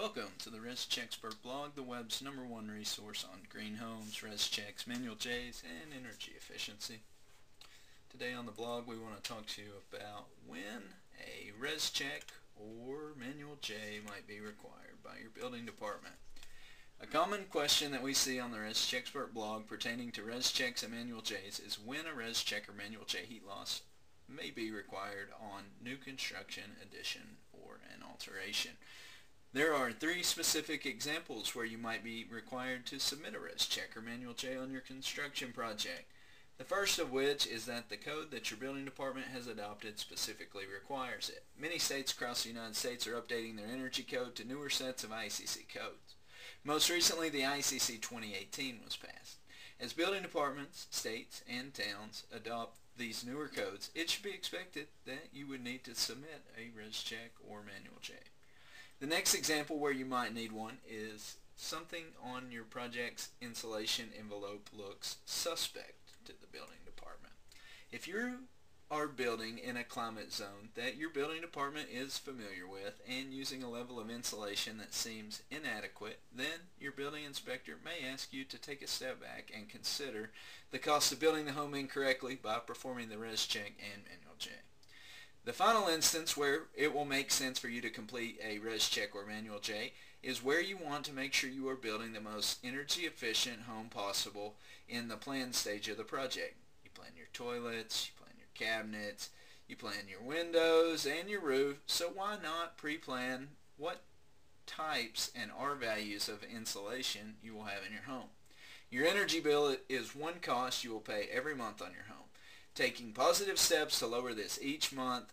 Welcome to the ResCheckspert blog, the web's #1 resource on green homes, ResChecks, manual J's, and energy efficiency. Today on the blog we want to talk to you about when a ResCheck or manual J might be required by your building department. A common question that we see on the ResCheckspert blog pertaining to ResChecks and manual J's is when a ResCheck or manual J heat loss may be required on new construction, addition, or an alteration. There are 3 specific examples where you might be required to submit a ResCheck or manual J on your construction project. The first of which is that the code that your building department has adopted specifically requires it. Many states across the United States are updating their energy code to newer sets of ICC codes. Most recently, the ICC 2018 was passed. As building departments, states, and towns adopt these newer codes, it should be expected that you would need to submit a ResCheck or manual J. The next example where you might need one is something on your project's insulation envelope looks suspect to the building department. If you are building in a climate zone that your building department is familiar with and using a level of insulation that seems inadequate, then your building inspector may ask you to take a step back and consider the cost of building the home incorrectly by performing the ResCheck and manual J. The final instance where it will make sense for you to complete a ResCheck or manual J is where you want to make sure you are building the most energy efficient home possible in the plan stage of the project. You plan your toilets, you plan your cabinets, you plan your windows and your roof, so why not pre-plan what types and R values of insulation you will have in your home. Your energy bill is one cost you will pay every month on your home. Taking positive steps to lower this each month,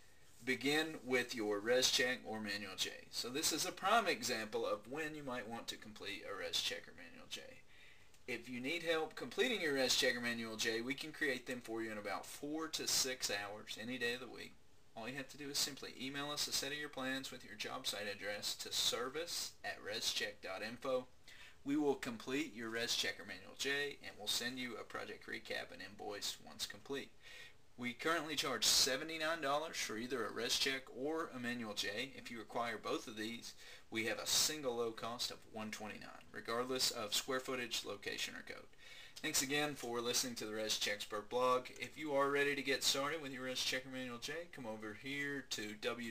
begin with your ResCheck or manual J. So this is a prime example of when you might want to complete a ResCheck or manual J. If you need help completing your ResCheck or manual J, we can create them for you in about 4 to 6 hours any day of the week. All you have to do is simply email us a set of your plans with your job site address to service@rescheck.info. We will complete your ResCheck or manual J and we'll send you a project recap and invoice once complete. We currently charge $79 for either a ResCheck or a manual J. If you require both of these, we have a single low cost of $129, regardless of square footage, location, or code. Thanks again for listening to the ResCheckspert blog. If you are ready to get started with your ResCheck or manual J, come over here to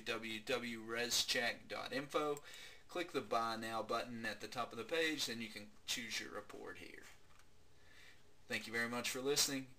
www.rescheck.info. Click the Buy Now button at the top of the page, then you can choose your report here. Thank you very much for listening.